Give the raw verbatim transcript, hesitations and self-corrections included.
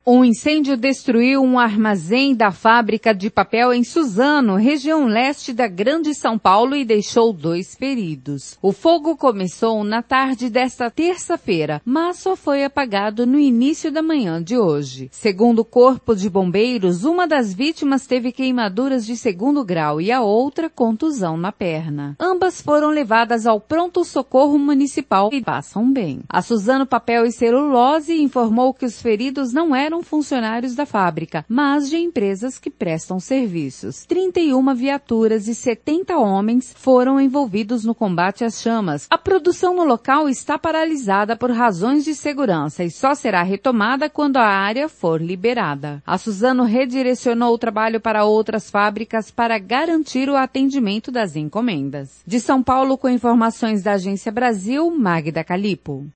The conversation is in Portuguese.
Um incêndio destruiu um armazém da fábrica de papel em Suzano, região leste da Grande São Paulo, e deixou dois feridos. O fogo começou na tarde desta terça-feira, mas só foi apagado no início da manhã de hoje. Segundo o Corpo de Bombeiros, uma das vítimas teve queimaduras de segundo grau e a outra contusão na perna. Ambas foram levadas ao pronto-socorro municipal e passam bem. A Suzano Papel e Celulose informou que os feridos não eram funcionários da fábrica, mas de empresas que prestam serviços. trinta e uma viaturas e setenta homens foram envolvidos no combate às chamas. A produção no local está paralisada por razões de segurança e só será retomada quando a área for liberada. A Suzano redirecionou o trabalho para outras fábricas para garantir o atendimento das encomendas. De São Paulo, com informações da Agência Brasil, Magda Calipo.